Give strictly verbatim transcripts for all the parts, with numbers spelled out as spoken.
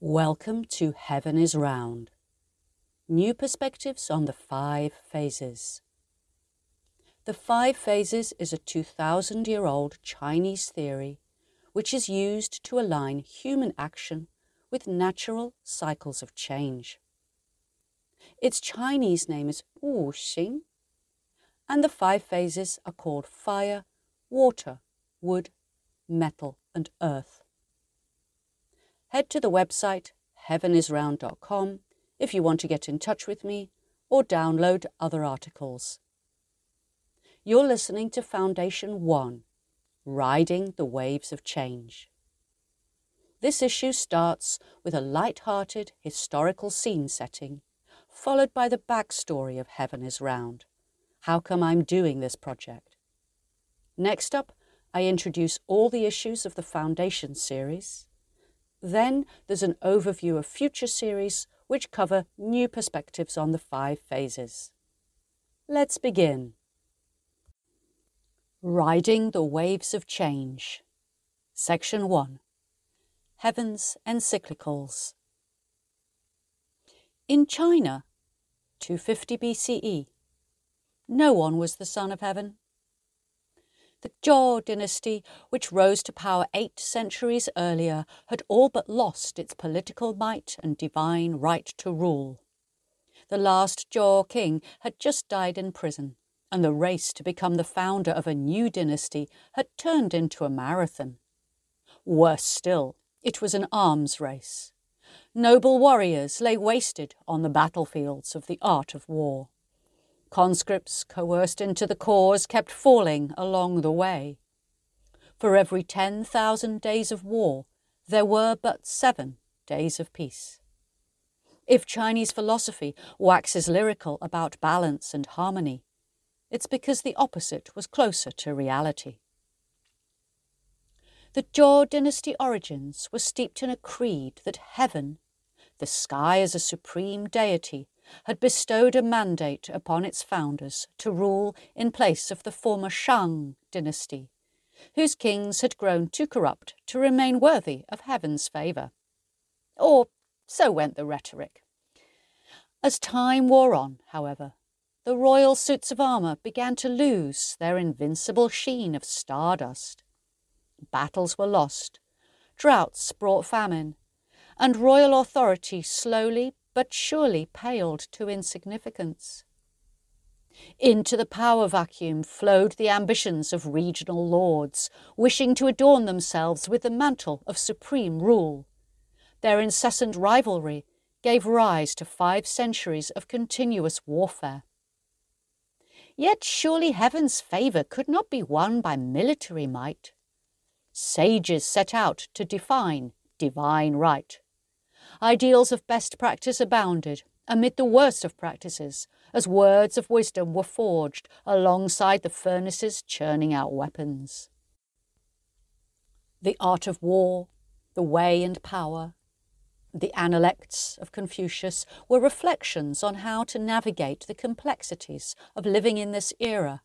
Welcome to Heaven is Round. New perspectives on the five phases. The five phases is a two thousand year old Chinese theory which is used to align human action with natural cycles of change. Its Chinese name is Wu Xing, and the five phases are called fire, water, wood, metal and earth. Head to the website heaven is round dot com if you want to get in touch with me or download other articles. You're listening to Foundation one, Riding the Waves of Change. This issue starts with a light-hearted historical scene setting, followed by the backstory of Heaven is Round. How come I'm doing this project? Next up, I introduce all the issues of the Foundation series. Then there's an overview of future series which cover new perspectives on the five phases. Let's begin. Riding the Waves of Change. Section one. Heaven's Encyclicals. In China, two fifty B C E, no one was the son of heaven. The Zhou dynasty, which rose to power eight centuries earlier, had all but lost its political might and divine right to rule. The last Zhou king had just died in prison, and the race to become the founder of a new dynasty had turned into a marathon. Worse still, it was an arms race. Noble warriors lay wasted on the battlefields of the art of war. Conscripts coerced into the cause kept falling along the way. For every ten thousand days of war, there were but seven days of peace. If Chinese philosophy waxes lyrical about balance and harmony, it's because the opposite was closer to reality. The Zhou dynasty origins were steeped in a creed that heaven, the sky as a supreme deity, had bestowed a mandate upon its founders to rule in place of the former Shang dynasty, whose kings had grown too corrupt to remain worthy of heaven's favour. Or so went the rhetoric. As time wore on, however, the royal suits of armour began to lose their invincible sheen of stardust. Battles were lost, droughts brought famine, and royal authority slowly but surely paled to insignificance. Into the power vacuum flowed the ambitions of regional lords, wishing to adorn themselves with the mantle of supreme rule. Their incessant rivalry gave rise to five centuries of continuous warfare. Yet surely heaven's favour could not be won by military might. Sages set out to define divine right. Ideals of best practice abounded amid the worst of practices, as words of wisdom were forged alongside the furnaces churning out weapons. The art of war, the way and power, the Analects of Confucius were reflections on how to navigate the complexities of living in this era.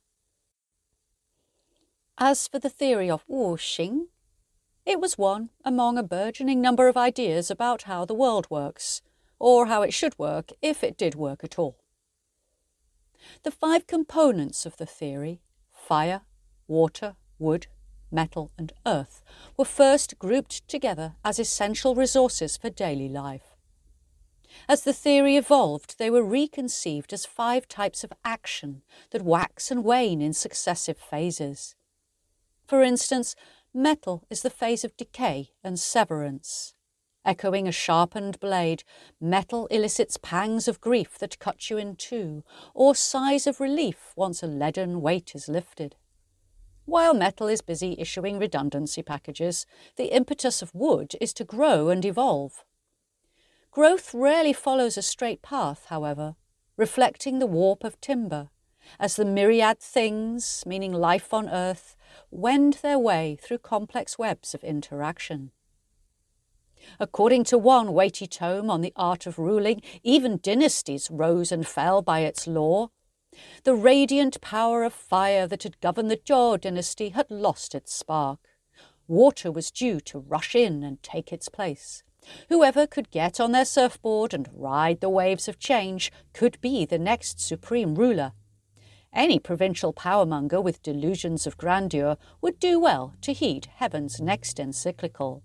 As for the theory of Wu Xing, it was one among a burgeoning number of ideas about how the world works, or how it should work if it did work at all. The five components of the theory, fire, water, wood, metal and earth, were first grouped together as essential resources for daily life. As the theory evolved, they were reconceived as five types of action that wax and wane in successive phases. For instance, metal is the phase of decay and severance. Echoing a sharpened blade, metal elicits pangs of grief that cut you in two, or sighs of relief once a leaden weight is lifted. While metal is busy issuing redundancy packages, the impetus of wood is to grow and evolve. Growth rarely follows a straight path, however, reflecting the warp of timber, as the myriad things, meaning life on earth, wend their way through complex webs of interaction. According to one weighty tome on the art of ruling, even dynasties rose and fell by its law. The radiant power of fire that had governed the Zhou dynasty had lost its spark. Water was due to rush in and take its place. Whoever could get on their surfboard and ride the waves of change could be the next supreme ruler. Any provincial powermonger with delusions of grandeur would do well to heed Heaven's next encyclical.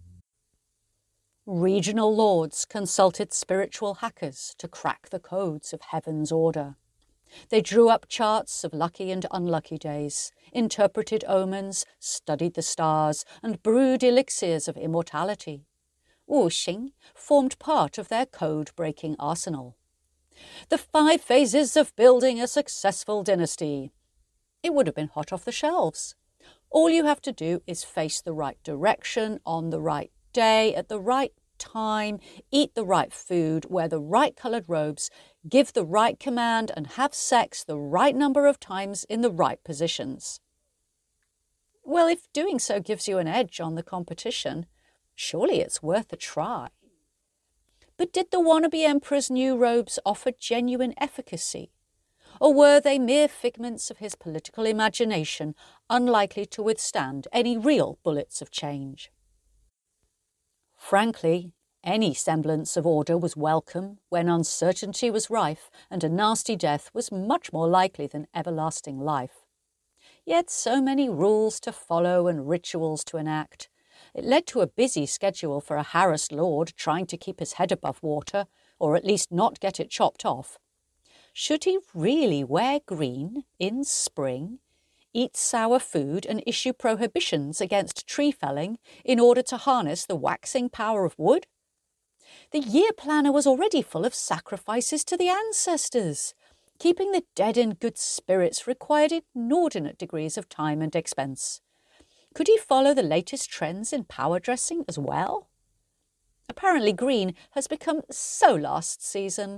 Regional lords consulted spiritual hackers to crack the codes of Heaven's order. They drew up charts of lucky and unlucky days, interpreted omens, studied the stars, and brewed elixirs of immortality. Wuxing formed part of their code-breaking arsenal. The five phases of building a successful dynasty. It would have been hot off the shelves. All you have to do is face the right direction on the right day at the right time, eat the right food, wear the right coloured robes, give the right command, and have sex the right number of times in the right positions. Well, if doing so gives you an edge on the competition, surely it's worth a try. But did the wannabe emperor's new robes offer genuine efficacy? Or were they mere figments of his political imagination, unlikely to withstand any real bullets of change? Frankly, any semblance of order was welcome when uncertainty was rife and a nasty death was much more likely than everlasting life. Yet so many rules to follow and rituals to enact. It led to a busy schedule for a harassed lord trying to keep his head above water, or at least not get it chopped off. Should he really wear green in spring, eat sour food and issue prohibitions against tree felling in order to harness the waxing power of wood? The year planner was already full of sacrifices to the ancestors. Keeping the dead in good spirits required inordinate degrees of time and expense. Could he follow the latest trends in power dressing as well? Apparently green has become so last season.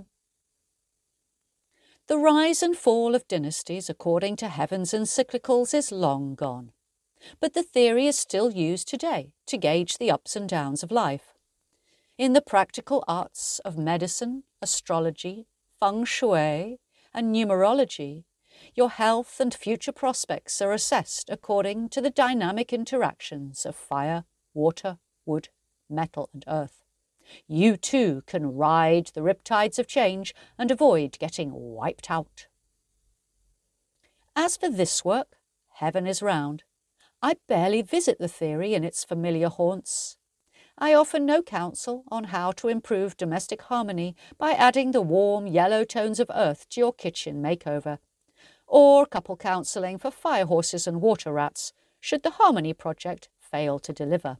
The rise and fall of dynasties according to Heaven's encyclicals is long gone. But the theory is still used today to gauge the ups and downs of life. In the practical arts of medicine, astrology, feng shui, and numerology, your health and future prospects are assessed according to the dynamic interactions of fire, water, wood, metal, and earth. You too can ride the riptides of change and avoid getting wiped out. As for this work, Heaven is Round, I barely visit the theory in its familiar haunts. I offer no counsel on how to improve domestic harmony by adding the warm yellow tones of earth to your kitchen makeover, or couple counselling for fire horses and water rats, should the Harmony Project fail to deliver.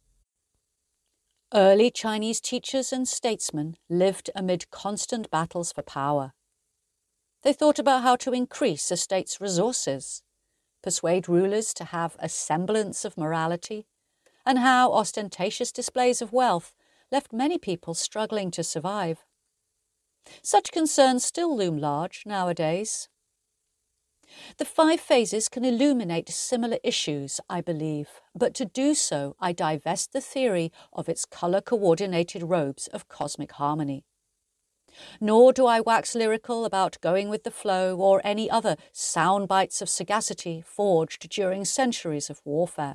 Early Chinese teachers and statesmen lived amid constant battles for power. They thought about how to increase a state's resources, persuade rulers to have a semblance of morality, and how ostentatious displays of wealth left many people struggling to survive. Such concerns still loom large nowadays. The five phases can illuminate similar issues, I believe, but to do so I divest the theory of its colour-coordinated robes of cosmic harmony. Nor do I wax lyrical about going with the flow or any other sound bites of sagacity forged during centuries of warfare.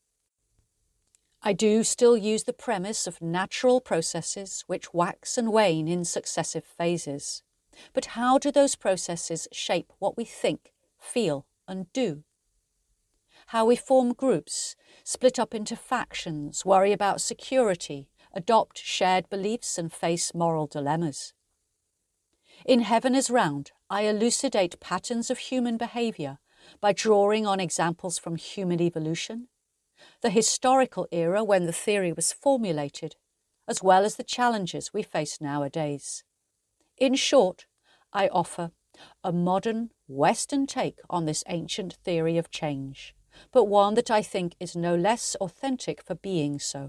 I do still use the premise of natural processes which wax and wane in successive phases. But how do those processes shape what we think, feel and do? How we form groups, split up into factions, worry about security, adopt shared beliefs and face moral dilemmas. In Heaven is Round, I elucidate patterns of human behaviour by drawing on examples from human evolution, the historical era when the theory was formulated, as well as the challenges we face nowadays. In short, I offer a modern Western take on this ancient theory of change, but one that I think is no less authentic for being so.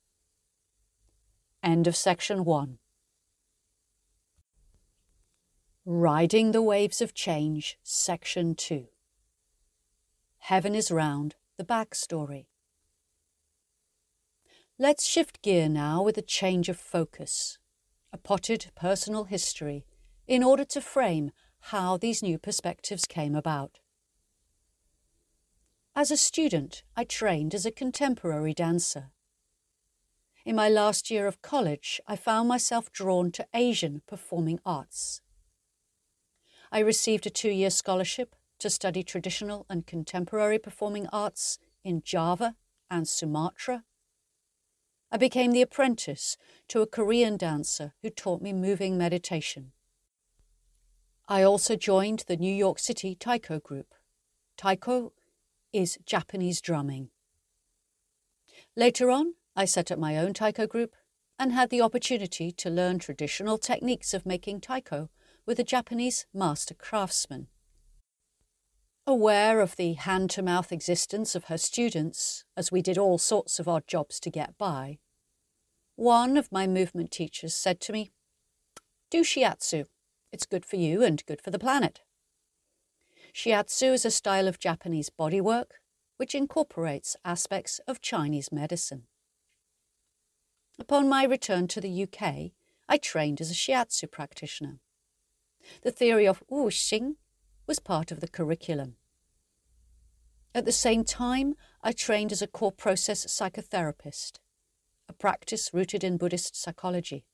End of section one. Riding the Waves of Change, section two. Heaven is Round, the backstory. Let's shift gear now with a change of focus, a potted personal history, in order to frame how these new perspectives came about. As a student, I trained as a contemporary dancer. In my last year of college, I found myself drawn to Asian performing arts. I received a two-year scholarship to study traditional and contemporary performing arts in Java and Sumatra. I became the apprentice to a Korean dancer who taught me moving meditation. I also joined the New York City Taiko group. Taiko is Japanese drumming. Later on, I set up my own taiko group and had the opportunity to learn traditional techniques of making taiko with a Japanese master craftsman. Aware of the hand-to-mouth existence of her students, as we did all sorts of odd jobs to get by, one of my movement teachers said to me, "Do shiatsu. It's good for you and good for the planet." Shiatsu is a style of Japanese bodywork which incorporates aspects of Chinese medicine. Upon my return to the U K, I trained as a shiatsu practitioner. The theory of Wuxing was part of the curriculum. At the same time, I trained as a core process psychotherapist, a practice rooted in Buddhist psychology.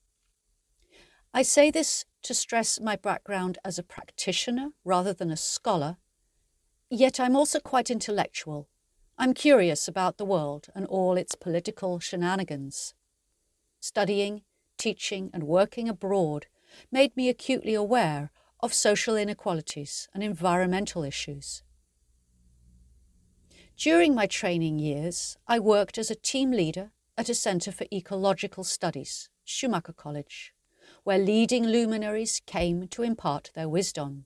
I say this to stress my background as a practitioner rather than a scholar, yet I'm also quite intellectual. I'm curious about the world and all its political shenanigans. Studying, teaching and working abroad made me acutely aware of social inequalities and environmental issues. During my training years, I worked as a team leader at a Centre for Ecological Studies, Schumacher College, where leading luminaries came to impart their wisdom.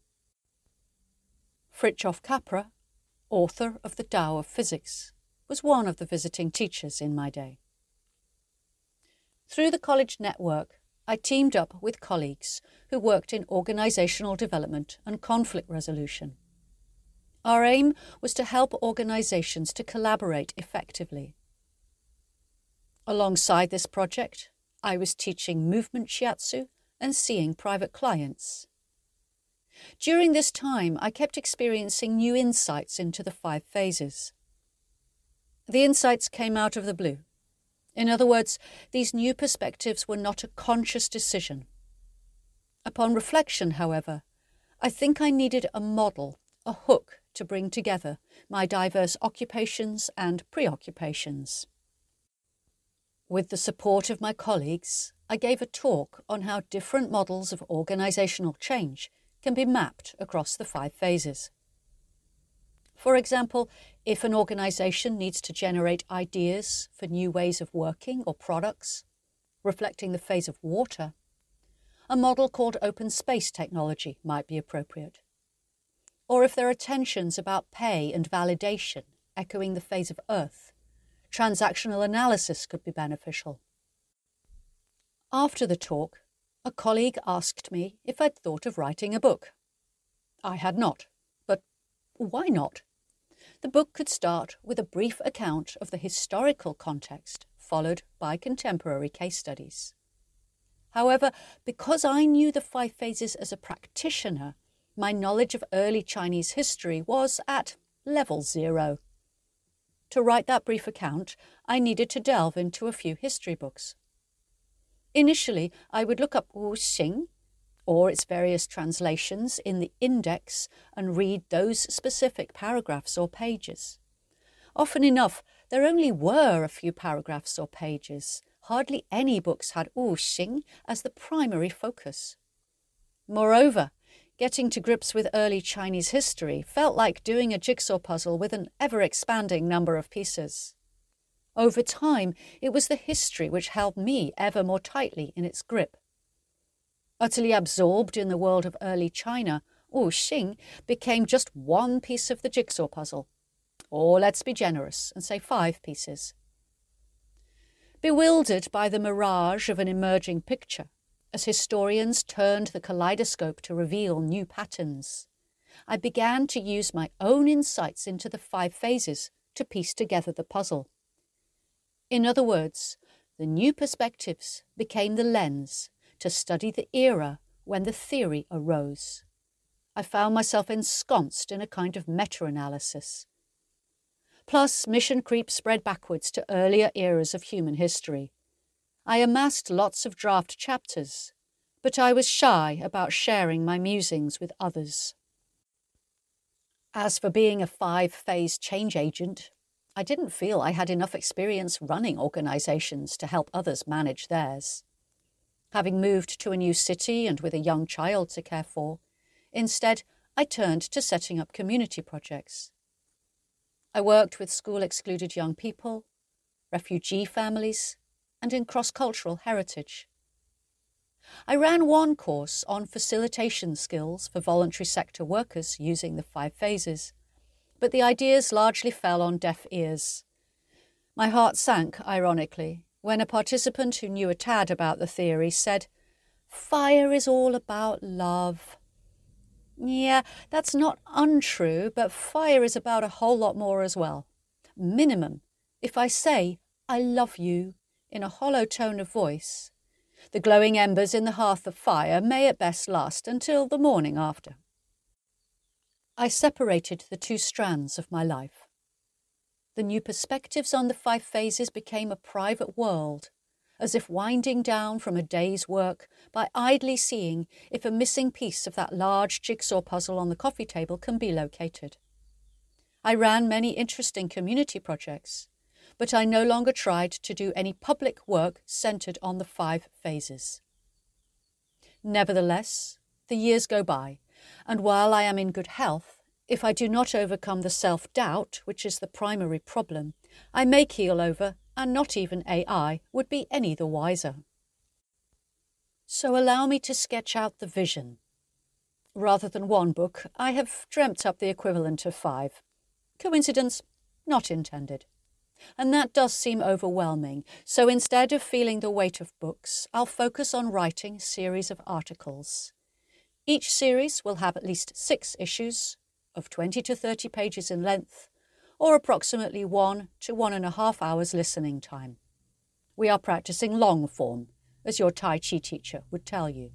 Fritjof Capra, author of The Tao of Physics, was one of the visiting teachers in my day. Through the college network, I teamed up with colleagues who worked in organisational development and conflict resolution. Our aim was to help organisations to collaborate effectively. Alongside this project, I was teaching movement shiatsu and seeing private clients. During this time, I kept experiencing new insights into the five phases. The insights came out of the blue. In other words, these new perspectives were not a conscious decision. Upon reflection, however, I think I needed a model, a hook to bring together my diverse occupations and preoccupations. With the support of my colleagues, I gave a talk on how different models of organisational change can be mapped across the five phases. For example, if an organisation needs to generate ideas for new ways of working or products, reflecting the phase of water, a model called open space technology might be appropriate. Or if there are tensions about pay and validation, echoing the phase of earth, transactional analysis could be beneficial. After the talk, a colleague asked me if I'd thought of writing a book. I had not, but why not? The book could start with a brief account of the historical context, followed by contemporary case studies. However, because I knew the five phases as a practitioner, my knowledge of early Chinese history was at level zero. To write that brief account, I needed to delve into a few history books. Initially, I would look up Wuxing, or its various translations, in the index and read those specific paragraphs or pages. Often enough, there only were a few paragraphs or pages. Hardly any books had Wuxing as the primary focus. Moreover, getting to grips with early Chinese history felt like doing a jigsaw puzzle with an ever-expanding number of pieces. Over time, it was the history which held me ever more tightly in its grip. Utterly absorbed in the world of early China, Wuxing became just one piece of the jigsaw puzzle. Or let's be generous and say five pieces. Bewildered by the mirage of an emerging picture, as historians turned the kaleidoscope to reveal new patterns, I began to use my own insights into the five phases to piece together the puzzle. In other words, the new perspectives became the lens to study the era when the theory arose. I found myself ensconced in a kind of meta-analysis. Plus, mission creep spread backwards to earlier eras of human history. I amassed lots of draft chapters, but I was shy about sharing my musings with others. As for being a five-phase change agent, I didn't feel I had enough experience running organisations to help others manage theirs. Having moved to a new city and with a young child to care for, instead I turned to setting up community projects. I worked with school-excluded young people, refugee families, and in cross-cultural heritage. I ran one course on facilitation skills for voluntary sector workers using the five phases, but the ideas largely fell on deaf ears. My heart sank, ironically, when a participant who knew a tad about the theory said, "Fire is all about love." Yeah, that's not untrue, but fire is about a whole lot more as well. Minimum, if I say, "I love you," in a hollow tone of voice, the glowing embers in the hearth of fire may at best last until the morning after. I separated the two strands of my life. The new perspectives on the five phases became a private world, as if winding down from a day's work by idly seeing if a missing piece of that large jigsaw puzzle on the coffee table can be located. I ran many interesting community projects, but I no longer tried to do any public work centred on the five phases. Nevertheless, the years go by, and while I am in good health, if I do not overcome the self-doubt, which is the primary problem, I may keel over, and not even A I would be any the wiser. So allow me to sketch out the vision. Rather than one book, I have dreamt up the equivalent of five. Coincidence? Not intended. And that does seem overwhelming, so instead of feeling the weight of books, I'll focus on writing a series of articles. Each series will have at least six issues, of twenty to thirty pages in length, or approximately one to one and a half hours listening time. We are practicing long form, as your Tai Chi teacher would tell you.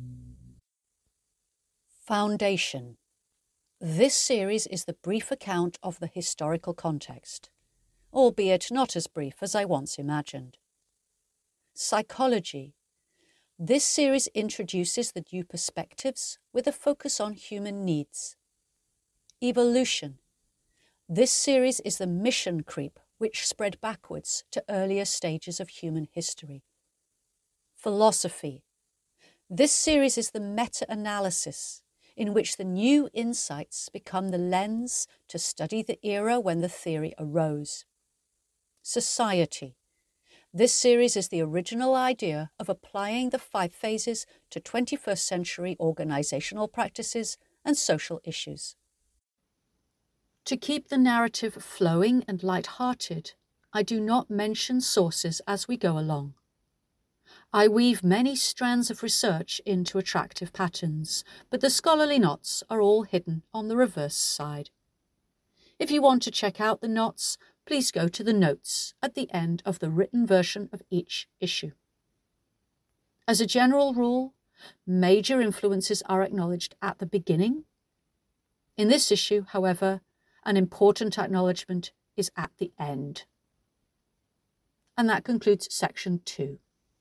Foundation. This series is the brief account of the historical context, albeit not as brief as I once imagined. Psychology. This series introduces the new perspectives with a focus on human needs. Evolution. This series is the mission creep which spread backwards to earlier stages of human history. Philosophy. This series is the meta-analysis in which the new insights become the lens to study the era when the theory arose. Society. This series is the original idea of applying the five phases to twenty-first century organisational practices and social issues. To keep the narrative flowing and light-hearted, I do not mention sources as we go along. I weave many strands of research into attractive patterns, but the scholarly knots are all hidden on the reverse side. If you want to check out the knots, please go to the notes at the end of the written version of each issue. As a general rule, major influences are acknowledged at the beginning. In this issue, however, an important acknowledgement is at the end. And that concludes section two.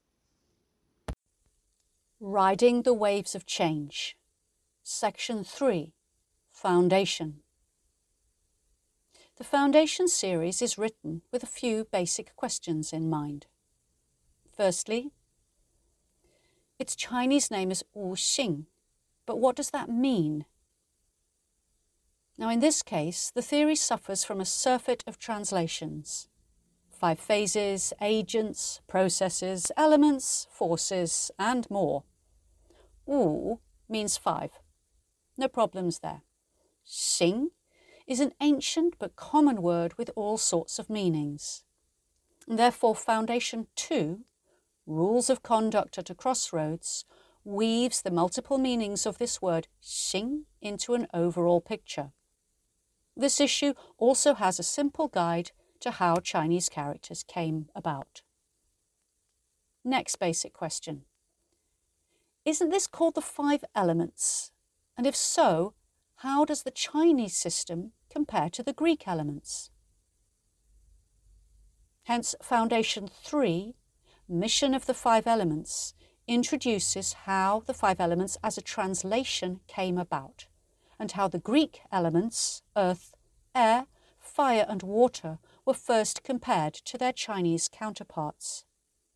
Riding the Waves of Change. Section three. Foundation. The Foundation series is written with a few basic questions in mind. Firstly, its Chinese name is Wu Xing, but what does that mean? Now, in this case, the theory suffers from a surfeit of translations. Five phases, agents, processes, elements, forces, and more. Wu means five. No problems there. Xing is an ancient but common word with all sorts of meanings. And therefore, Foundation two, Rules of Conduct at a Crossroads, weaves the multiple meanings of this word Xing into an overall picture. This issue also has a simple guide to how Chinese characters came about. Next basic question. Isn't this called the five elements? And if so, how does the Chinese system compare to the Greek elements? Hence, Foundation three, Mission of the Five Elements, introduces how the five elements as a translation came about, and how the Greek elements, earth, air, fire and water, were first compared to their Chinese counterparts.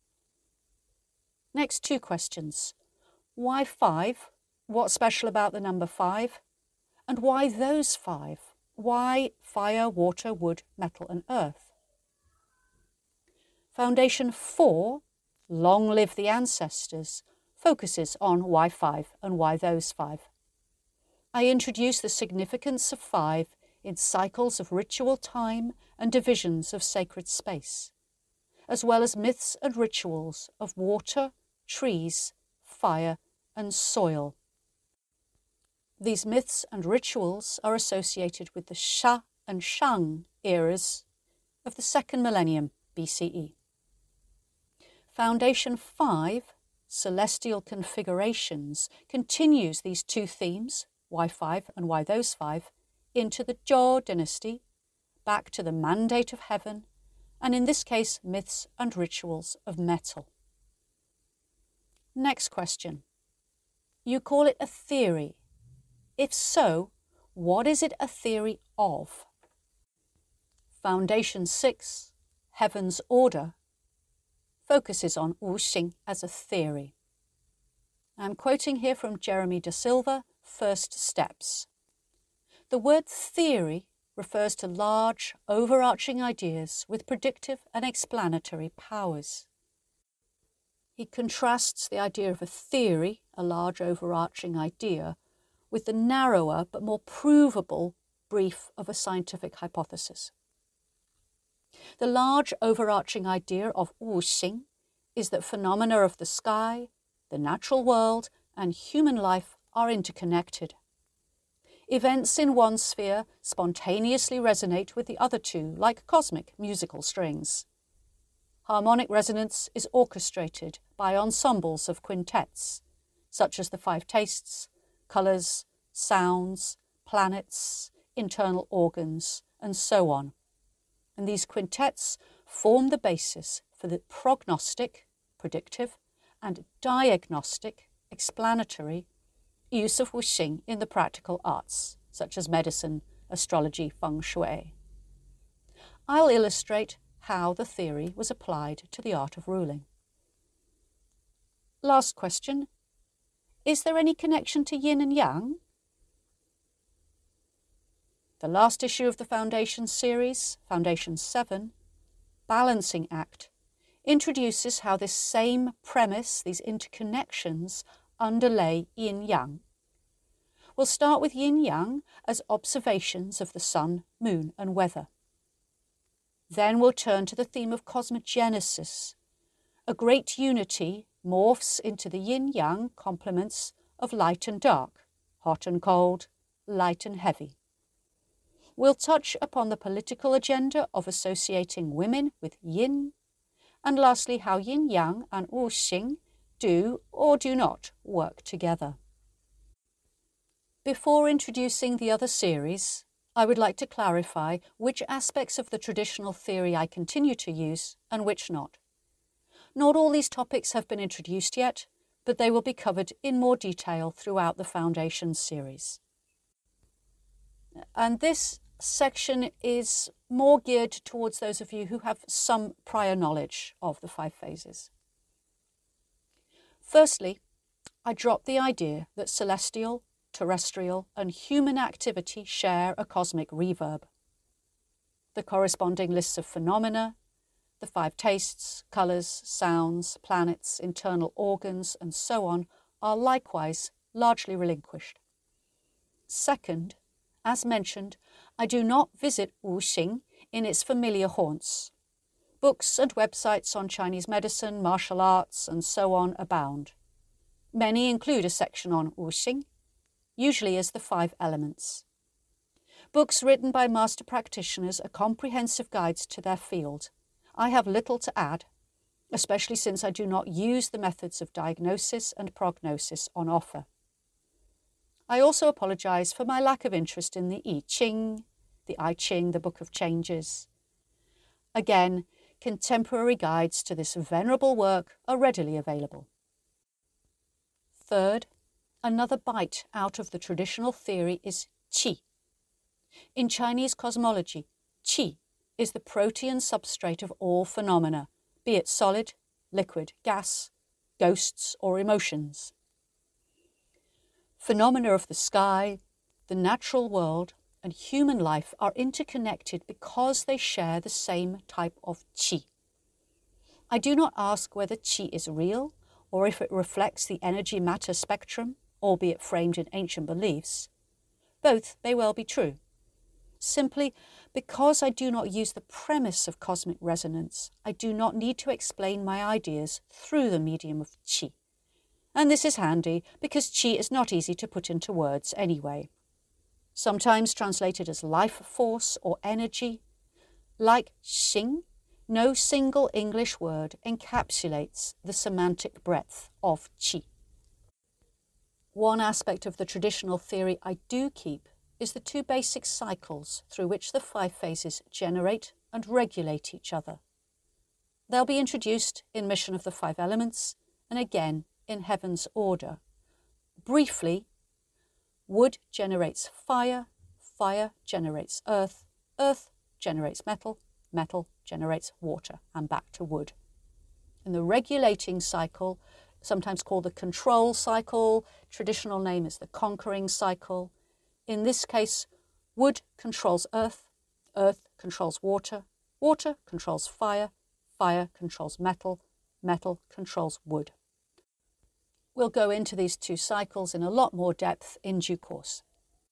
Next two questions. Why five? What's special about the number five? And why those five? Why fire, water, wood, metal and earth? Foundation four, Long Live the Ancestors, focuses on why five and why those five. I introduce the significance of five in cycles of ritual time and divisions of sacred space, as well as myths and rituals of water, trees, fire and soil. These myths and rituals are associated with the Sha and Shang eras of the second millennium B C E. Foundation five, Celestial Configurations, continues these two themes, why five and why those five, into the Zhou dynasty, back to the mandate of heaven, and in this case myths and rituals of metal. Next question. You call it a theory. If so, what is it a theory of? Foundation six, Heaven's Order, focuses on Wu Xing as a theory. I'm quoting here from Jeremy Da Silva, First Steps. The word theory refers to large, overarching ideas with predictive and explanatory powers. He contrasts the idea of a theory, a large overarching idea, with the narrower but more provable brief of a scientific hypothesis. The large overarching idea of Wu Xing is that phenomena of the sky, the natural world, and human life are interconnected. Events in one sphere spontaneously resonate with the other two, like cosmic musical strings. Harmonic resonance is orchestrated by ensembles of quintets, such as the five tastes, colours, sounds, planets, internal organs, and so on. And these quintets form the basis for the prognostic, predictive, and diagnostic, explanatory, use of Wu Xing in the practical arts, such as medicine, astrology, feng shui. I'll illustrate how the theory was applied to the art of ruling. Last question. Is there any connection to yin and yang? The last issue of the Foundation series, Foundation seven, Balancing Act, introduces how this same premise, these interconnections, underlay yin-yang. We'll start with yin-yang as observations of the sun, moon and weather. Then we'll turn to the theme of cosmogenesis. A great unity morphs into the yin-yang complements of light and dark, hot and cold, light and heavy. We'll touch upon the political agenda of associating women with yin, and lastly how yin-yang and Wu Xing do or do not work together. Before introducing the other series, I would like to clarify which aspects of the traditional theory I continue to use and which not. Not all these topics have been introduced yet, but they will be covered in more detail throughout the Foundation series. And this section is more geared towards those of you who have some prior knowledge of the five phases. Firstly, I drop the idea that celestial, terrestrial and human activity share a cosmic reverb. The corresponding lists of phenomena, the five tastes, colours, sounds, planets, internal organs and so on are likewise largely relinquished. Second, as mentioned, I do not visit Wu Xing in its familiar haunts. Books and websites on Chinese medicine, martial arts and so on abound. Many include a section on Wu Xing, usually as the five elements. Books written by master practitioners are comprehensive guides to their field. I have little to add, especially since I do not use the methods of diagnosis and prognosis on offer. I also apologise for my lack of interest in the I Ching, the I Ching, the Book of Changes. Again, contemporary guides to this venerable work are readily available. Third, another bite out of the traditional theory is qi. In Chinese cosmology, qi is the protean substrate of all phenomena, be it solid, liquid, gas, ghosts, or emotions. Phenomena of the sky, the natural world, and human life are interconnected because they share the same type of qi. I do not ask whether qi is real or if it reflects the energy-matter spectrum, albeit framed in ancient beliefs. Both may well be true. Simply because I do not use the premise of cosmic resonance, I do not need to explain my ideas through the medium of qi. And this is handy because qi is not easy to put into words anyway. Sometimes translated as life force or energy, like xing, no single English word encapsulates the semantic breadth of qi. One aspect of the traditional theory I do keep is the two basic cycles through which the five phases generate and regulate each other. They'll be introduced in Mission of the Five Elements and again in Heaven's Order. Briefly, wood generates fire, fire generates earth, earth generates metal, metal generates water, and back to wood. In the regulating cycle, sometimes called the control cycle, traditional name is the conquering cycle. In this case, wood controls earth, earth controls water, water controls fire, fire controls metal, metal controls wood. We'll go into these two cycles in a lot more depth in due course.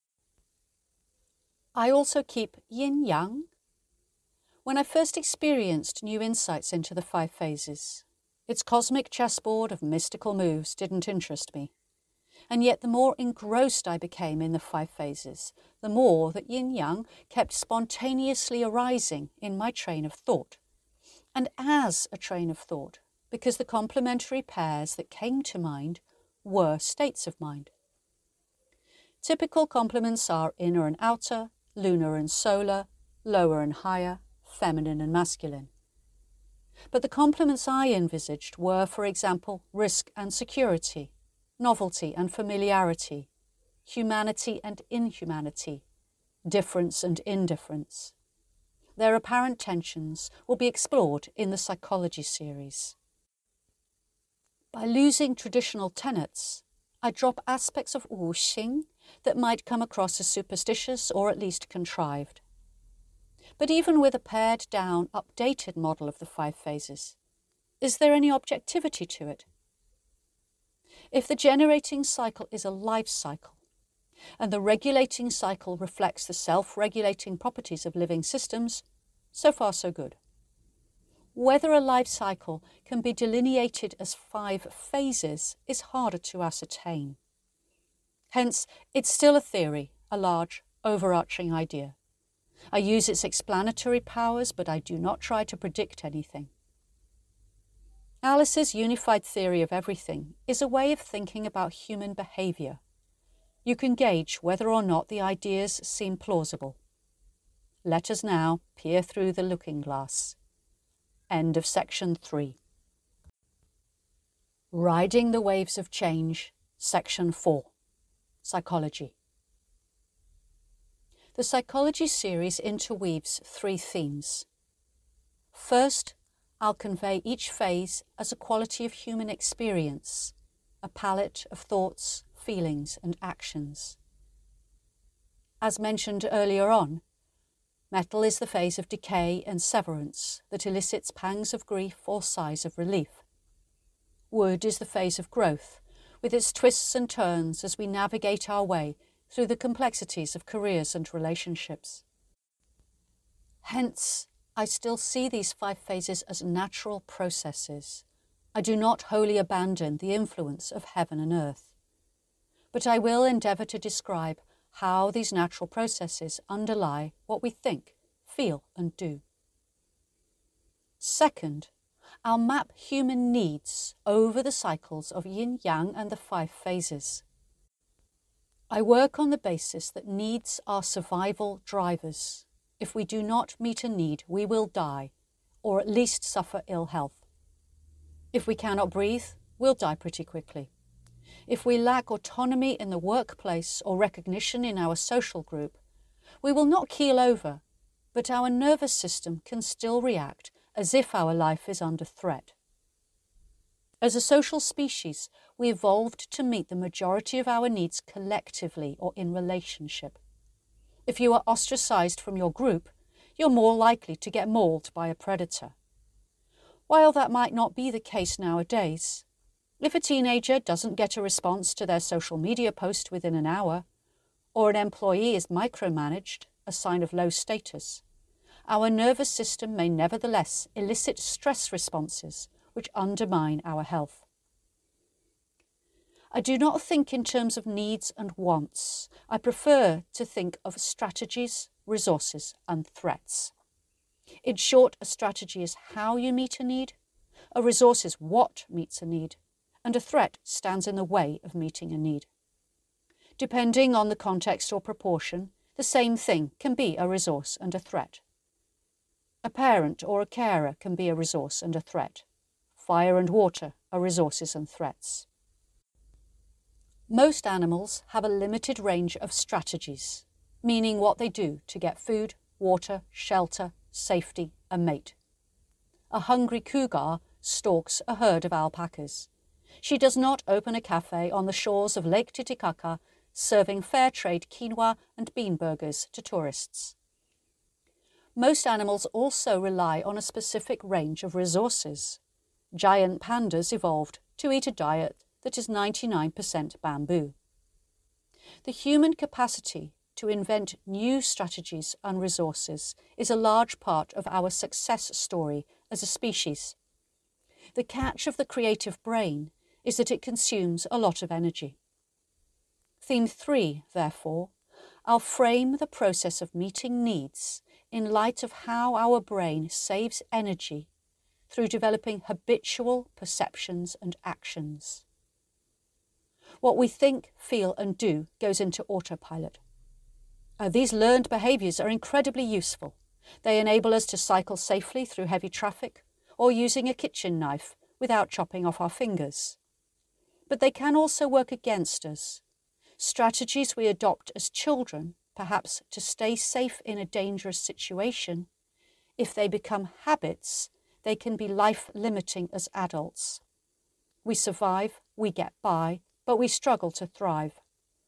I also keep yin-yang. When I first experienced new insights into the five phases, its cosmic chessboard of mystical moves didn't interest me. And yet the more engrossed I became in the five phases, the more that yin-yang kept spontaneously arising in my train of thought. And as a train of thought, because the complementary pairs that came to mind were states of mind. Typical complements are inner and outer, lunar and solar, lower and higher, feminine and masculine. But the complements I envisaged were, for example, risk and security, novelty and familiarity, humanity and inhumanity, difference and indifference. Their apparent tensions will be explored in the psychology series. By losing traditional tenets, I drop aspects of Wu Xing that might come across as superstitious or at least contrived. But even with a pared-down, updated model of the five phases, is there any objectivity to it? If the generating cycle is a life cycle, and the regulating cycle reflects the self-regulating properties of living systems, so far so good. Whether a life cycle can be delineated as five phases is harder to ascertain. Hence, it's still a theory, a large, overarching idea. I use its explanatory powers, but I do not try to predict anything. Alice's unified theory of everything is a way of thinking about human behaviour. You can gauge whether or not the ideas seem plausible. Let us now peer through the looking glass. End of section three. Riding the Waves of Change, section four. Psychology. The psychology series interweaves three themes. First, I'll convey each phase as a quality of human experience, a palette of thoughts, feelings, and actions. As mentioned earlier on, metal is the phase of decay and severance that elicits pangs of grief or sighs of relief. Wood is the phase of growth, with its twists and turns as we navigate our way through the complexities of careers and relationships. Hence, I still see these five phases as natural processes. I do not wholly abandon the influence of heaven and earth. But I will endeavour to describe how these natural processes underlie what we think, feel and do. Second, I'll map human needs over the cycles of yin-yang and the five phases. I work on the basis that needs are survival drivers. If we do not meet a need, we will die, or at least suffer ill health. If we cannot breathe, we'll die pretty quickly. If we lack autonomy in the workplace or recognition in our social group, we will not keel over, but our nervous system can still react as if our life is under threat. As a social species, we evolved to meet the majority of our needs collectively or in relationship. If you are ostracized from your group, you're more likely to get mauled by a predator. While that might not be the case nowadays, if a teenager doesn't get a response to their social media post within an hour, or an employee is micromanaged, a sign of low status, our nervous system may nevertheless elicit stress responses which undermine our health. I do not think in terms of needs and wants. I prefer to think of strategies, resources, and threats. In short, a strategy is how you meet a need, a resource is what meets a need, and a threat stands in the way of meeting a need. Depending on the context or proportion, the same thing can be a resource and a threat. A parent or a carer can be a resource and a threat. Fire and water are resources and threats. Most animals have a limited range of strategies, meaning what they do to get food, water, shelter, safety, a mate. A hungry cougar stalks a herd of alpacas. She does not open a cafe on the shores of Lake Titicaca serving fair trade quinoa and bean burgers to tourists. Most animals also rely on a specific range of resources. Giant pandas evolved to eat a diet that is ninety-nine percent bamboo. The human capacity to invent new strategies and resources is a large part of our success story as a species. The catch of the creative brain is that it consumes a lot of energy. Theme three, therefore, I'll frame the process of meeting needs in light of how our brain saves energy through developing habitual perceptions and actions. What we think, feel and do goes into autopilot. Uh, these learned behaviours are incredibly useful. They enable us to cycle safely through heavy traffic or using a kitchen knife without chopping off our fingers. But they can also work against us. Strategies we adopt as children, perhaps to stay safe in a dangerous situation, if they become habits, they can be life-limiting as adults. We survive, we get by, but we struggle to thrive.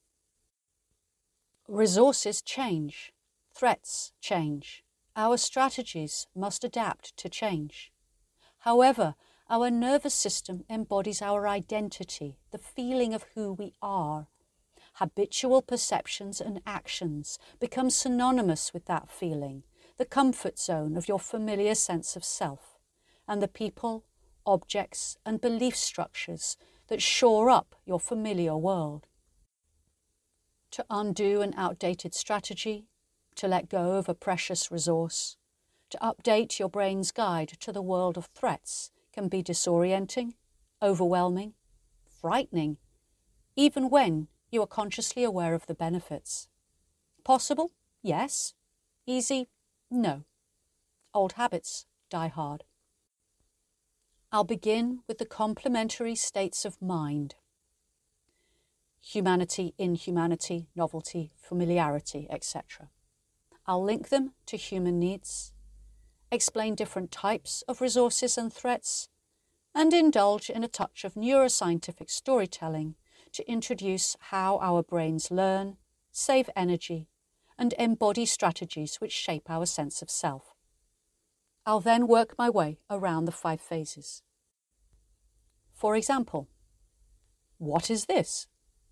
Resources change. Threats change. Our strategies must adapt to change. However, our nervous system embodies our identity, the feeling of who we are. Habitual perceptions and actions become synonymous with that feeling, the comfort zone of your familiar sense of self, and the people, objects, and belief structures that shore up your familiar world. To undo an outdated strategy, to let go of a precious resource, to update your brain's guide to the world of threats can be disorienting, overwhelming, frightening, even when you are consciously aware of the benefits. Possible? Yes. Easy? No. Old habits die hard. I'll begin with the complementary states of mind. Humanity, inhumanity, novelty, familiarity, et cetera. I'll link them to human needs, explain different types of resources and threats, and indulge in a touch of neuroscientific storytelling to introduce how our brains learn, save energy, and embody strategies which shape our sense of self. I'll then work my way around the five phases. For example, what is this?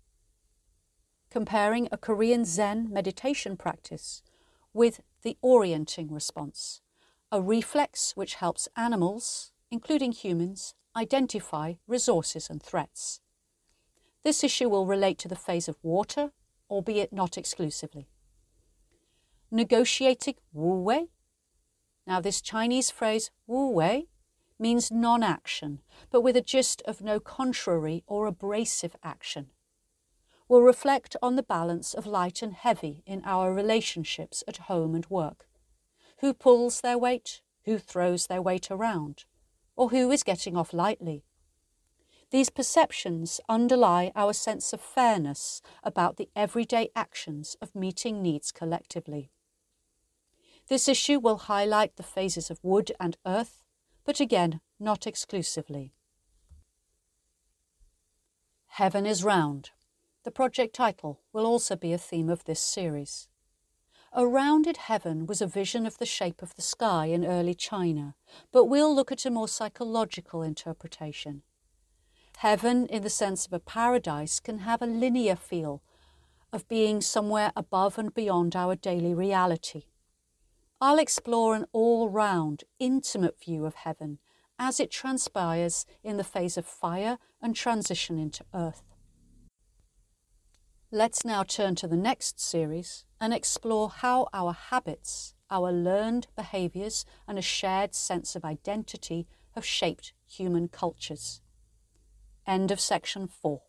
Comparing a Korean Zen meditation practice with the orienting response, a reflex which helps animals, including humans, identify resources and threats. This issue will relate to the phase of water, albeit not exclusively. Negotiating wu wei. Now this Chinese phrase wu wei means non-action, but with a gist of no contrary or abrasive action. We'll reflect on the balance of light and heavy in our relationships at home and work. Who pulls their weight who throws their weight around, or who is getting off lightly. These perceptions underlie our sense of fairness about the everyday actions of meeting needs collectively. This issue will highlight the phases of wood and earth, but again, not exclusively. Heaven is round. The project title will also be a theme of this series. A rounded heaven was a vision of the shape of the sky in early China, but we'll look at a more psychological interpretation. Heaven, in the sense of a paradise, can have a linear feel of being somewhere above and beyond our daily reality. I'll explore an all-round, intimate view of heaven as it transpires in the phase of fire and transition into earth. Let's now turn to the next series and explore how our habits, our learned behaviours and a shared sense of identity have shaped human cultures. End of section four.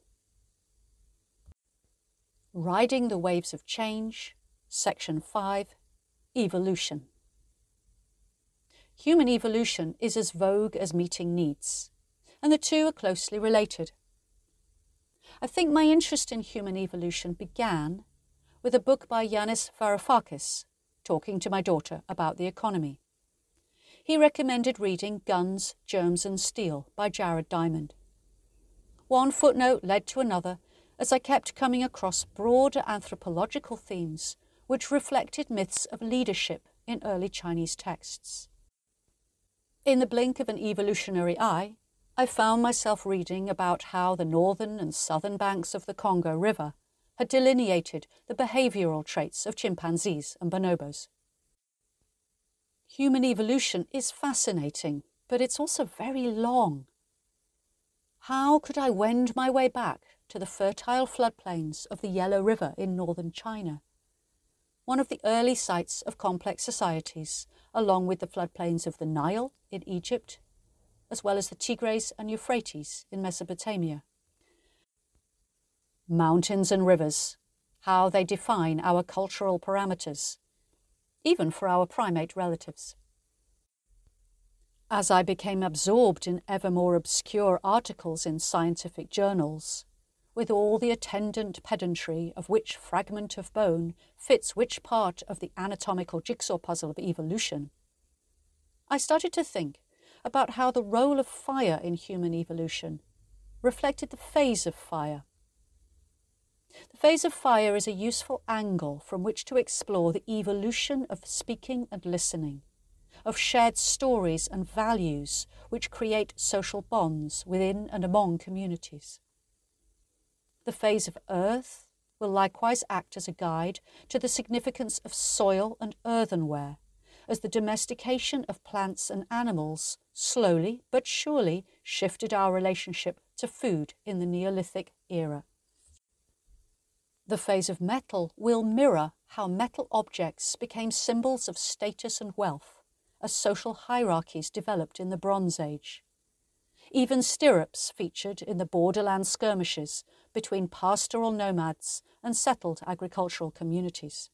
Riding the Waves of Change, section five, Evolution. Human evolution is as vogue as meeting needs, and the two are closely related. I think my interest in human evolution began with a book by Yanis Varoufakis, talking to my daughter about the economy. He recommended reading Guns, Germs and Steel by Jared Diamond. One footnote led to another as I kept coming across broader anthropological themes which reflected myths of leadership in early Chinese texts. In the blink of an evolutionary eye, I found myself reading about how the northern and southern banks of the Congo River had delineated the behavioural traits of chimpanzees and bonobos. Human evolution is fascinating, but it's also very long. How could I wend my way back to the fertile floodplains of the Yellow River in northern China, one of the early sites of complex societies, along with the floodplains of the Nile in Egypt, as well as the Tigris and Euphrates in Mesopotamia? Mountains and rivers, how they define our cultural parameters, even for our primate relatives. As I became absorbed in ever more obscure articles in scientific journals, with all the attendant pedantry of which fragment of bone fits which part of the anatomical jigsaw puzzle of evolution, I started to think about how the role of fire in human evolution reflected the phase of fire. The phase of fire is a useful angle from which to explore the evolution of speaking and listening, of shared stories and values which create social bonds within and among communities. The phase of earth will likewise act as a guide to the significance of soil and earthenware, as the domestication of plants and animals slowly but surely shifted our relationship to food in the Neolithic era. The phase of metal will mirror how metal objects became symbols of status and wealth as social hierarchies developed in the Bronze Age. Even stirrups featured in the borderland skirmishes between pastoral nomads and settled agricultural communities.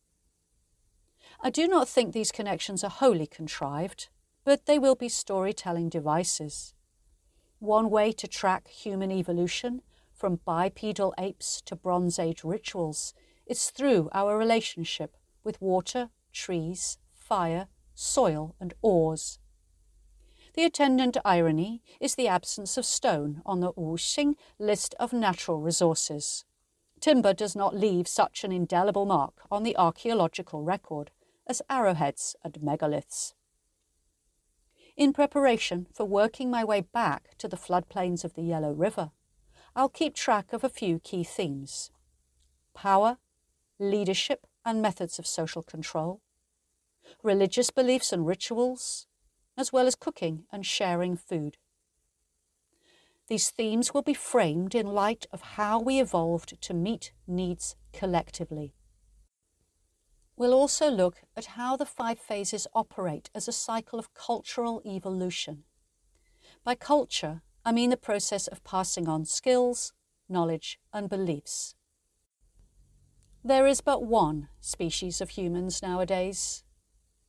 I do not think these connections are wholly contrived, but they will be storytelling devices. One way to track human evolution from bipedal apes to Bronze Age rituals is through our relationship with water, trees, fire, soil and ores. The attendant irony is the absence of stone on the Wuxing list of natural resources. Timber does not leave such an indelible mark on the archaeological record as arrowheads and megaliths. In preparation for working my way back to the floodplains of the Yellow River, I'll keep track of a few key themes: power, leadership and methods of social control, religious beliefs and rituals, as well as cooking and sharing food. These themes will be framed in light of how we evolved to meet needs collectively. We'll also look at how the five phases operate as a cycle of cultural evolution. By culture, I mean the process of passing on skills, knowledge and beliefs. There is but one species of humans nowadays.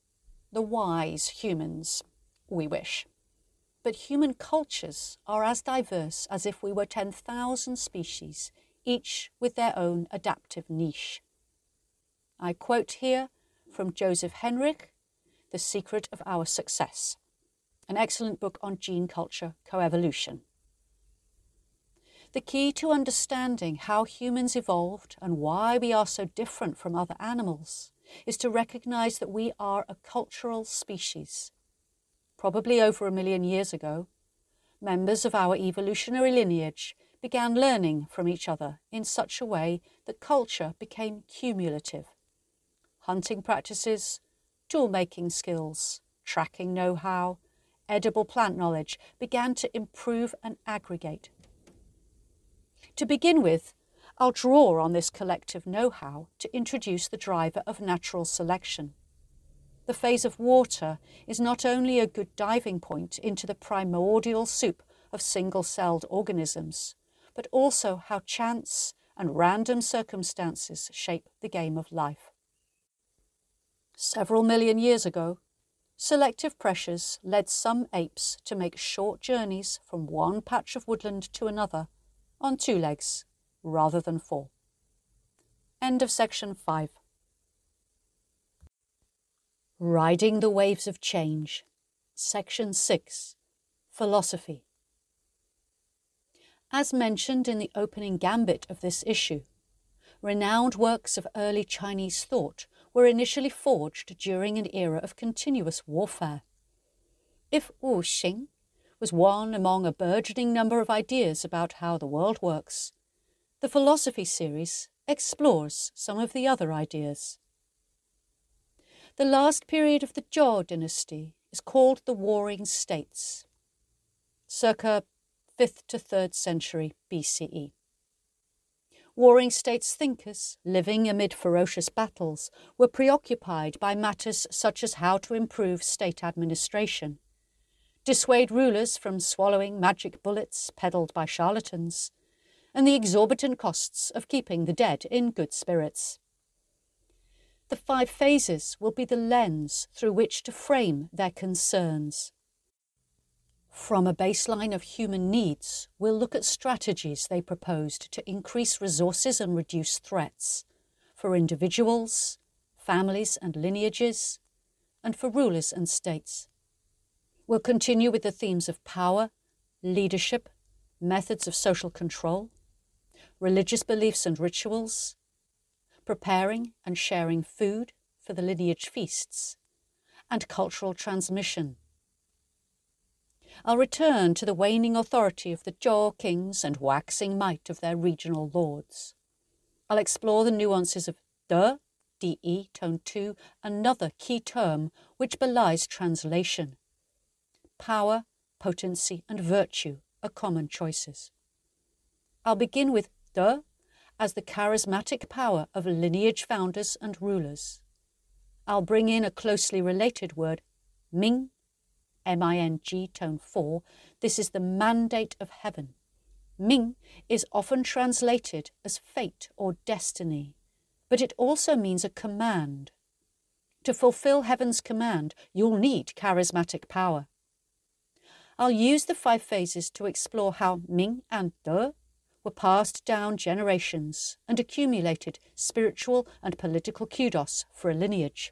the wise humans, we wish. But human cultures are as diverse as if we were ten thousand species, each with their own adaptive niche. I quote here from Joseph Henrich, The Secret of Our Success, an excellent book on gene culture coevolution. The key to understanding how humans evolved and why we are so different from other animals is to recognize that we are a cultural species. Probably over a million years ago, members of our evolutionary lineage began learning from each other in such a way that culture became cumulative. Hunting practices, tool-making skills, tracking know-how, edible plant knowledge began to improve and aggregate. To begin with, I'll draw on this collective know-how to introduce the driver of natural selection. The phase of water is not only a good diving point into the primordial soup of single-celled organisms, but also how chance and random circumstances shape the game of life. Several million years ago, selective pressures led some apes to make short journeys from one patch of woodland to another on two legs rather than four. End of section five. Riding the Waves of Change, section six, Philosophy. As mentioned in the opening gambit of this issue, renowned works of early Chinese thought were initially forged during an era of continuous warfare. If Wu Xing was one among a burgeoning number of ideas about how the world works, the philosophy series explores some of the other ideas. The last period of the Zhou dynasty is called the Warring States, circa fifth to third century B C E. Warring States thinkers, living amid ferocious battles, were preoccupied by matters such as how to improve state administration, dissuade rulers from swallowing magic bullets peddled by charlatans, and the exorbitant costs of keeping the dead in good spirits. The five phases will be the lens through which to frame their concerns. From a baseline of human needs, we'll look at strategies they proposed to increase resources and reduce threats, for individuals, families and lineages, and for rulers and states. We'll continue with the themes of power, leadership, methods of social control, religious beliefs and rituals, preparing and sharing food for the lineage feasts, and cultural transmission. I'll return to the waning authority of the Zhou kings and waxing might of their regional lords. I'll explore the nuances of de, de, tone two, another key term which belies translation. Power, potency and virtue are common choices. I'll begin with de as the charismatic power of lineage founders and rulers. I'll bring in a closely related word, Ming, M I N G, tone four. This is the mandate of heaven. Ming is often translated as fate or destiny, but it also means a command. To fulfill heaven's command, you'll need charismatic power. I'll use the five phases to explore how Ming and De were passed down generations and accumulated spiritual and political kudos for a lineage.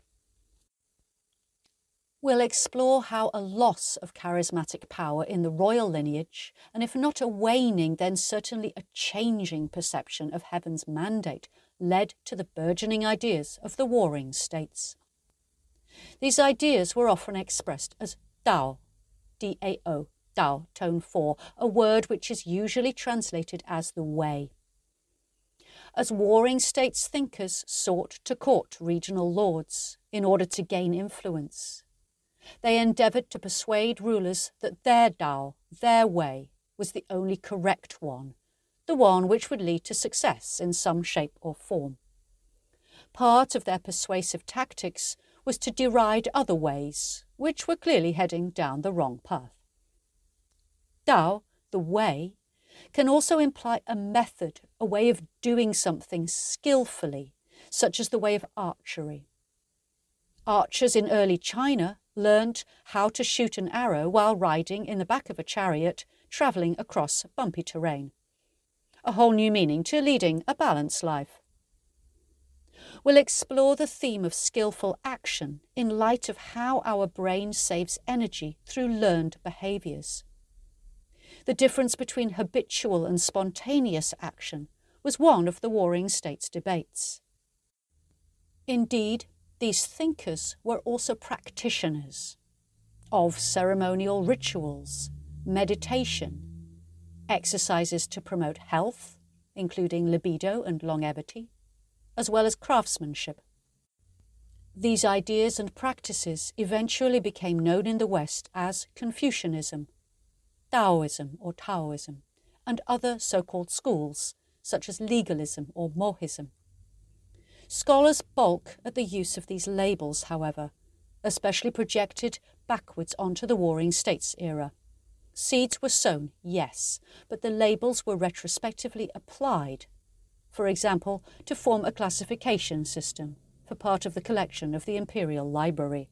We'll explore how a loss of charismatic power in the royal lineage, and if not a waning, then certainly a changing perception of heaven's mandate, led to the burgeoning ideas of the warring states. These ideas were often expressed as Dao, D A O, Dao, tone four, a word which is usually translated as the way. As warring states thinkers sought to court regional lords in order to gain influence, they endeavoured to persuade rulers that their Dao, their way, was the only correct one, the one which would lead to success in some shape or form. Part of their persuasive tactics was to deride other ways, which were clearly heading down the wrong path. Dao, the way, can also imply a method, a way of doing something skillfully, such as the way of archery. Archers in early China learned how to shoot an arrow while riding in the back of a chariot travelling across bumpy terrain. A whole new meaning to leading a balanced life. We'll explore the theme of skillful action in light of how our brain saves energy through learned behaviours. The difference between habitual and spontaneous action was one of the Warring States debates. Indeed, these thinkers were also practitioners of ceremonial rituals, meditation, exercises to promote health, including libido and longevity, as well as craftsmanship. These ideas and practices eventually became known in the West as Confucianism, Taoism or Taoism, and other so-called schools, such as legalism or Mohism. Scholars balk at the use of these labels, however, especially projected backwards onto the Warring States era. Seeds were sown, yes, but the labels were retrospectively applied, for example, to form a classification system for part of the collection of the Imperial Library.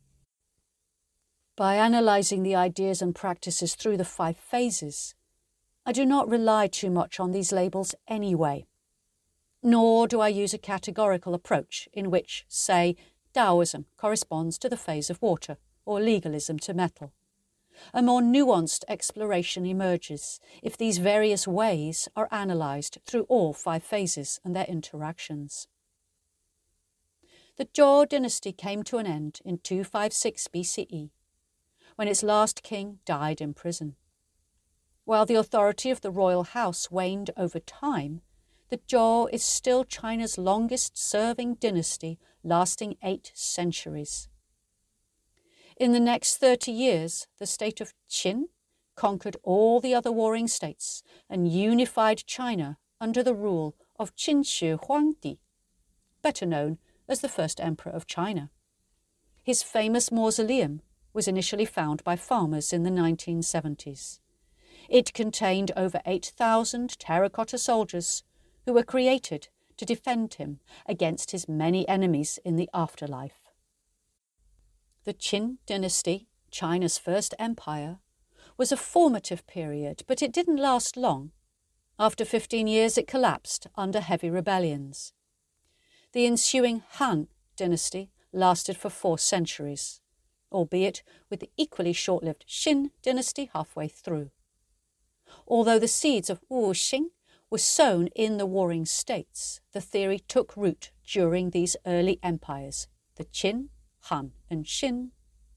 By analysing the ideas and practices through the five phases, I do not rely too much on these labels anyway, nor do I use a categorical approach in which, say, Taoism corresponds to the phase of water or legalism to metal. A more nuanced exploration emerges if these various ways are analysed through all five phases and their interactions. The Zhou dynasty came to an end in two fifty-six B C E, when its last king died in prison. While the authority of the royal house waned over time, the Zhou is still China's longest-serving dynasty, lasting eight centuries. In the next thirty years, the state of Qin conquered all the other warring states and unified China under the rule of Qin Shi Huangdi, better known as the first emperor of China. His famous mausoleum was initially found by farmers in the nineteen seventies. It contained over eight thousand terracotta soldiers who were created to defend him against his many enemies in the afterlife. The Qin dynasty, China's first empire, was a formative period, but it didn't last long. After fifteen years, it collapsed under heavy rebellions. The ensuing Han dynasty lasted for four centuries, albeit with the equally short-lived Xin dynasty halfway through. Although the seeds of Wuxing were sown in the warring states, the theory took root during these early empires, the Qin, Han and Xin.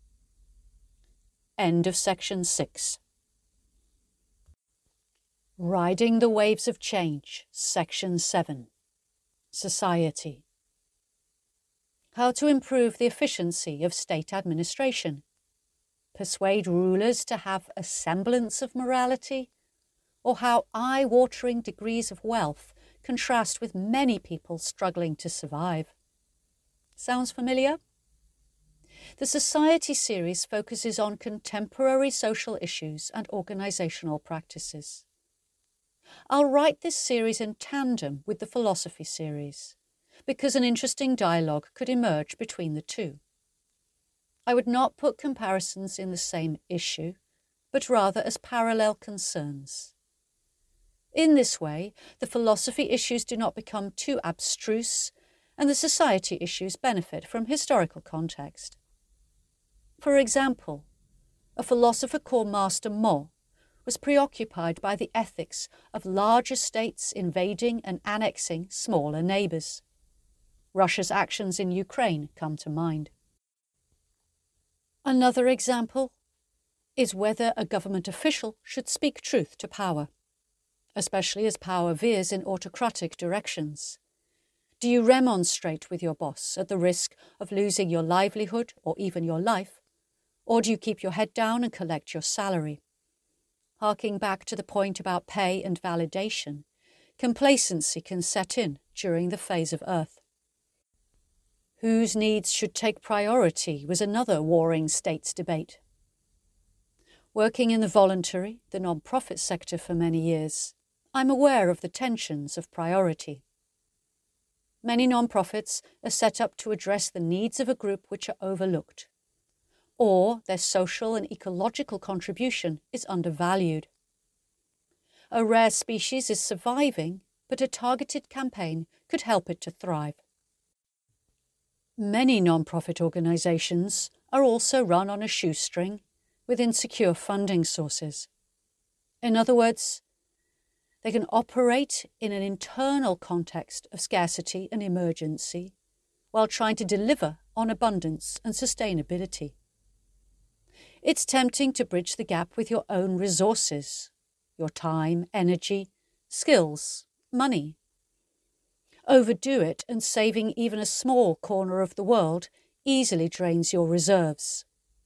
End of section six. Riding the Waves of Change, section seven. Society. How to improve the efficiency of state administration. Persuade rulers to have a semblance of morality, or how eye-watering degrees of wealth contrast with many people struggling to survive. Sounds familiar? The Society series focuses on contemporary social issues and organisational practices. I'll write this series in tandem with the Philosophy series, because an interesting dialogue could emerge between the two. I would not put comparisons in the same issue, but rather as parallel concerns. In this way, the philosophy issues do not become too abstruse, and the society issues benefit from historical context. For example, a philosopher called Master Mo was preoccupied by the ethics of larger states invading and annexing smaller neighbours. Russia's actions in Ukraine come to mind. Another example is whether a government official should speak truth to power, especially as power veers in autocratic directions. Do you remonstrate with your boss at the risk of losing your livelihood or even your life? Or do you keep your head down and collect your salary? Harking back to the point about pay and validation, complacency can set in during the phase of Earth. Whose needs should take priority was another warring states debate. Working in the voluntary, the non-profit sector for many years, I'm aware of the tensions of priority. Many non-profits are set up to address the needs of a group which are overlooked, or their social and ecological contribution is undervalued. A rare species is surviving, but a targeted campaign could help it to thrive. Many non-profit organisations are also run on a shoestring with insecure funding sources. In other words, they can operate in an internal context of scarcity and emergency while trying to deliver on abundance and sustainability. It's tempting to bridge the gap with your own resources, your time, energy, skills, money. Overdo it, and saving even a small corner of the world easily drains your reserves.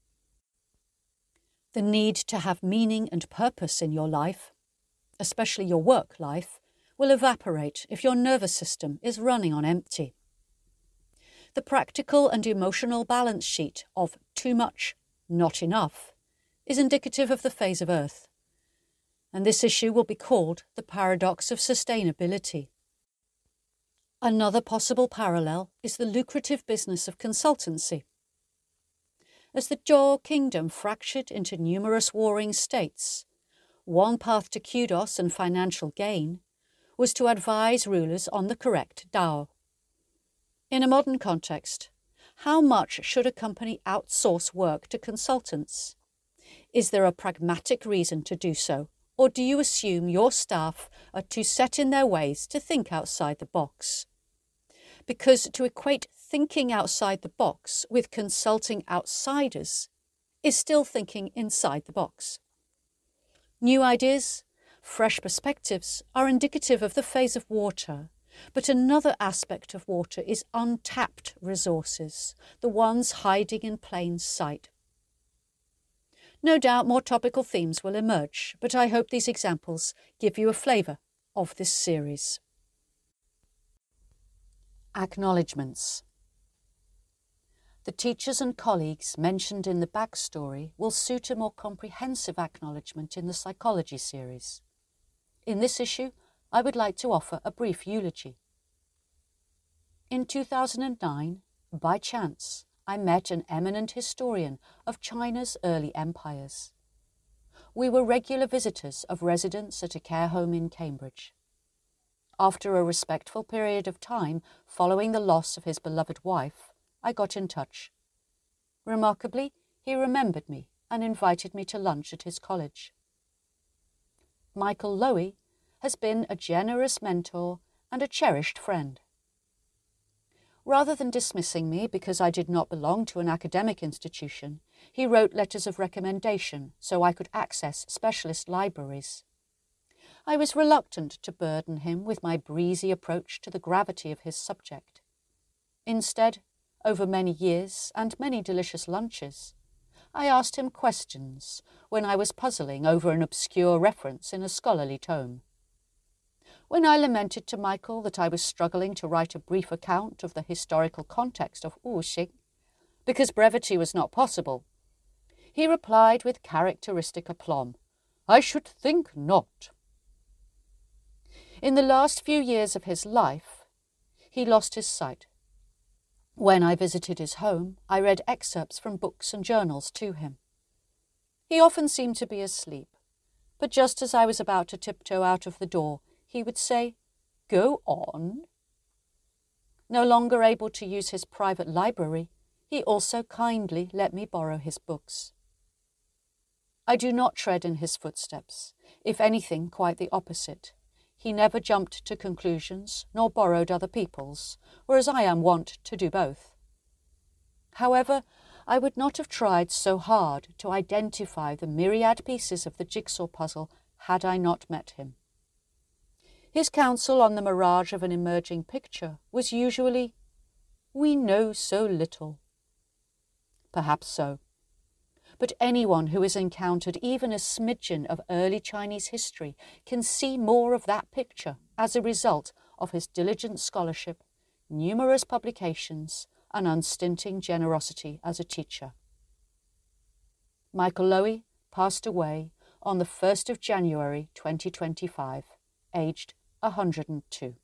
The need to have meaning and purpose in your life, especially your work life, will evaporate if your nervous system is running on empty. The practical and emotional balance sheet of too much, not enough, is indicative of the phase of Earth, and this issue will be called the paradox of sustainability. Another possible parallel is the lucrative business of consultancy. As the Zhou kingdom fractured into numerous warring states, one path to kudos and financial gain was to advise rulers on the correct Dao. In a modern context, how much should a company outsource work to consultants? Is there a pragmatic reason to do so, or do you assume your staff are too set in their ways to think outside the box? Because to equate thinking outside the box with consulting outsiders is still thinking inside the box. New ideas, fresh perspectives are indicative of the phase of water, but another aspect of water is untapped resources, the ones hiding in plain sight. No doubt more topical themes will emerge, but I hope these examples give you a flavour of this series. Acknowledgements. The teachers and colleagues mentioned in the backstory will suit a more comprehensive acknowledgement in the psychology series. In this issue, I would like to offer a brief eulogy. In two thousand nine, by chance, I met an eminent historian of China's early empires. We were regular visitors of residents at a care home in Cambridge. After a respectful period of time following the loss of his beloved wife, I got in touch. Remarkably, he remembered me and invited me to lunch at his college. Michael Lowy has been a generous mentor and a cherished friend. Rather than dismissing me because I did not belong to an academic institution, he wrote letters of recommendation so I could access specialist libraries. I was reluctant to burden him with my breezy approach to the gravity of his subject. Instead, over many years and many delicious lunches, I asked him questions when I was puzzling over an obscure reference in a scholarly tome. When I lamented to Michael that I was struggling to write a brief account of the historical context of Wuxing, because brevity was not possible, he replied with characteristic aplomb, "I should think not." In the last few years of his life, he lost his sight. When I visited his home, I read excerpts from books and journals to him. He often seemed to be asleep, but just as I was about to tiptoe out of the door, he would say, "Go on." No longer able to use his private library, he also kindly let me borrow his books. I do not tread in his footsteps, if anything, quite the opposite. He never jumped to conclusions, nor borrowed other people's, whereas I am wont to do both. However, I would not have tried so hard to identify the myriad pieces of the jigsaw puzzle had I not met him. His counsel on the mirage of an emerging picture was usually, "We know so little." Perhaps so. But anyone who has encountered even a smidgen of early Chinese history can see more of that picture as a result of his diligent scholarship, numerous publications, and unstinting generosity as a teacher. Michael Lowy passed away on the first of January twenty twenty-five, aged one hundred and two.